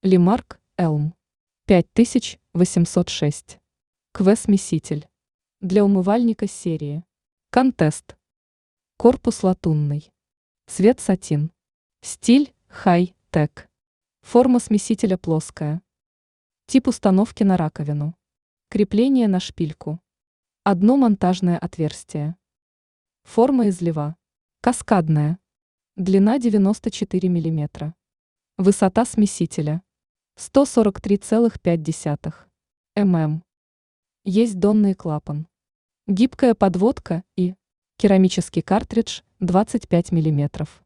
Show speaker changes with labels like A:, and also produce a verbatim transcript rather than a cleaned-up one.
A: Лимарк Элм пять тысяч восемьсот шесть. КВ-смеситель. Для умывальника серии. Контест. Корпус латунный. Цвет сатин. Стиль хай-тек. Форма смесителя плоская. Тип установки на раковину. Крепление на шпильку. Одно монтажное отверстие. Форма излива. Каскадная. Длина девяносто четыре миллиметра. Высота смесителя. сто сорок три целых пять десятых мм. Есть донный клапан. Гибкая подводка и керамический картридж двадцать пять миллиметров.